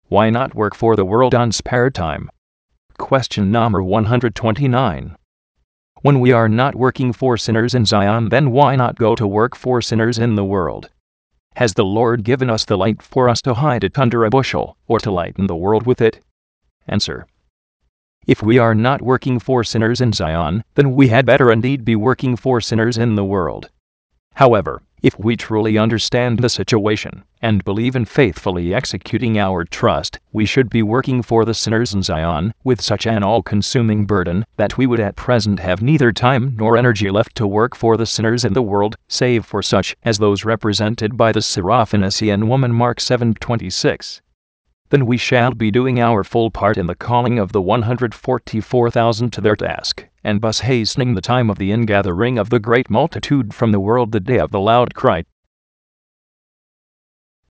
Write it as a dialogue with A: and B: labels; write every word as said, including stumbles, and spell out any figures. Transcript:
A: Why not work for the world on spare time? Question number one hundred twenty-nine. When we are not working for sinners in Zion, then why not go to work for sinners in the world? Has the Lord given us the light for us to hide it under a bushel, or to lighten the world with it? Answer. If we are not working for sinners in Zion, then we had better indeed be working for sinners in the world. However, if we truly understand the situation, and believe in faithfully executing our trust, we should be working for the sinners in Zion, with such an all-consuming burden, that we would at present have neither time nor energy left to work for the sinners in the world, save for such as those represented by the Syrophoenician woman Mark seven twenty-six. Then we shall be doing our full part in the calling of the one hundred forty-four thousand to their task, and thus hastening the time of the ingathering of the great multitude from the world, the day of the loud cry,